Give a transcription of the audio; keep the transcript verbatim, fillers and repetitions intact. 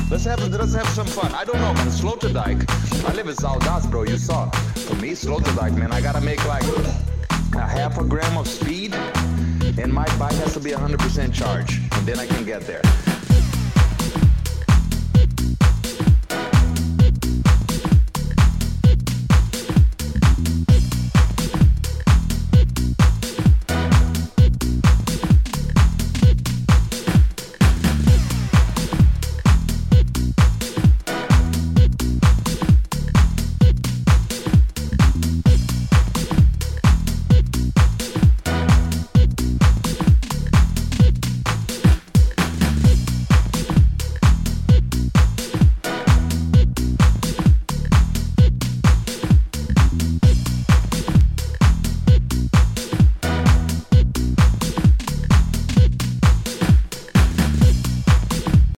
Let's have let's have some fun. I don't know, man. Sloterdijk. I live in Zaldas, bro. You saw. For me, Sloterdijk, man, I gotta make like a half a gram of speed, and my bike has to be one hundred percent charge, and then I can get there.